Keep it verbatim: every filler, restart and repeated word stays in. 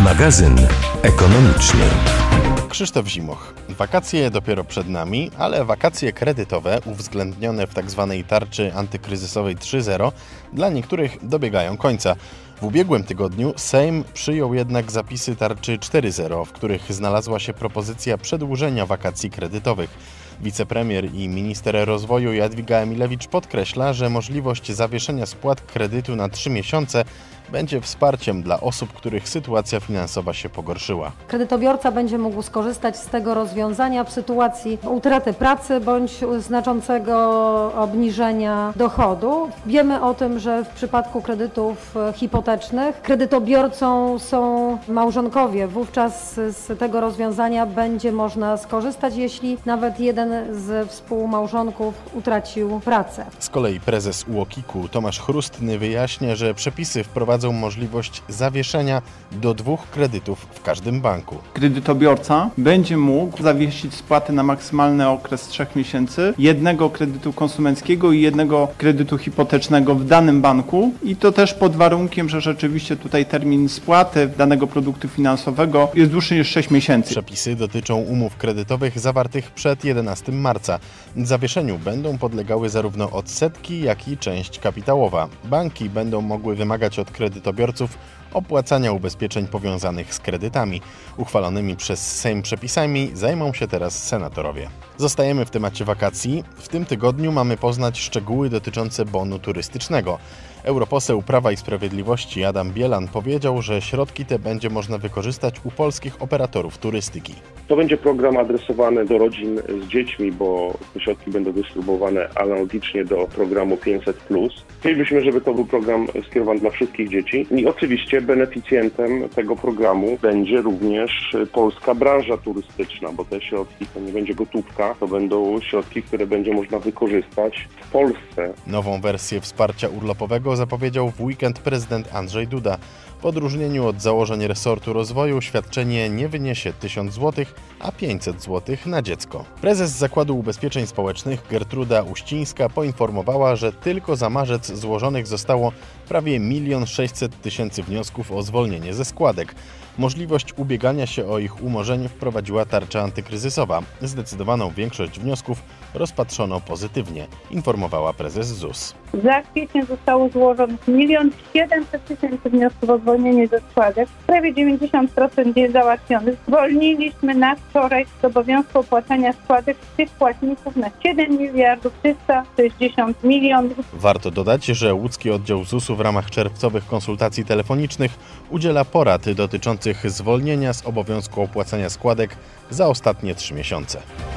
Magazyn ekonomiczny. Krzysztof Zimoch. Wakacje dopiero przed nami, ale wakacje kredytowe uwzględnione w tzw. tarczy antykryzysowej trzy zero dla niektórych dobiegają końca. W ubiegłym tygodniu Sejm przyjął jednak zapisy tarczy cztery zero, w których znalazła się propozycja przedłużenia wakacji kredytowych. Wicepremier i minister rozwoju Jadwiga Emilewicz podkreśla, że możliwość zawieszenia spłat kredytu na trzy miesiące będzie wsparciem dla osób, których sytuacja finansowa się pogorszyła. Kredytobiorca będzie mógł skorzystać z tego rozwiązania w sytuacji utraty pracy bądź znaczącego obniżenia dochodu. Wiemy o tym, że w przypadku kredytów hipotecznych kredytobiorcą są małżonkowie. Wówczas z tego rozwiązania będzie można skorzystać, jeśli nawet jeden z współmałżonków utracił pracę. Z kolei prezes U O K I K-u Tomasz Chrustny wyjaśnia, że przepisy wprowadzą możliwość zawieszenia do dwóch kredytów w każdym banku. Kredytobiorca będzie mógł zawiesić spłaty na maksymalny okres trzech miesięcy jednego kredytu konsumenckiego i jednego kredytu hipotecznego w danym banku i to też pod warunkiem, że rzeczywiście tutaj termin spłaty danego produktu finansowego jest dłuższy niż sześć miesięcy. Przepisy dotyczą umów kredytowych zawartych przed jedenastego marca. Zawieszeniu będą podlegały zarówno odsetki, jak i część kapitałowa. Banki będą mogły wymagać od kredytobiorców opłacania ubezpieczeń powiązanych z kredytami. Uchwalonymi przez Sejm przepisami zajmą się teraz senatorowie. Zostajemy w temacie wakacji. W tym tygodniu mamy poznać szczegóły dotyczące bonu turystycznego. Europoseł Prawa i Sprawiedliwości Adam Bielan powiedział, że środki te będzie można wykorzystać u polskich operatorów turystyki. To będzie program adresowany do rodzin z dziećmi, bo te środki będą dystrybuowane analogicznie do programu pięćset plus. Chcielibyśmy, żeby to był program skierowany dla wszystkich dzieci i oczywiście beneficjentem tego programu będzie również polska branża turystyczna, bo te środki to nie będzie gotówka, to będą środki, które będzie można wykorzystać w Polsce. Nową wersję wsparcia urlopowego zapowiedział w weekend prezydent Andrzej Duda. W odróżnieniu od założeń resortu rozwoju świadczenie nie wyniesie tysiąc złotych, a pięćset złotych na dziecko. Prezes Zakładu Ubezpieczeń Społecznych Gertruda Uścińska poinformowała, że tylko za marzec złożonych zostało prawie milion sześćset tysięcy wniosków o zwolnienie ze składek. Możliwość ubiegania się o ich umorzenie wprowadziła tarcza antykryzysowa. Zdecydowaną większość wniosków rozpatrzono pozytywnie, informowała prezes Z U S. Za kwiecień zostało złożonych milion siedemset tysięcy wniosków o zwolnienie ze składek. Prawie dziewięćdziesiąt procent jest załatwionych. Zwolniliśmy na wczoraj z obowiązku opłacania składek tych płatników na siedem miliardów trzysta sześćdziesiąt milionów. Warto dodać, że łódzki oddział Z U S u w ramach czerwcowych konsultacji telefonicznych udziela porad dotyczących zwolnienia z obowiązku opłacania składek za ostatnie trzy miesiące.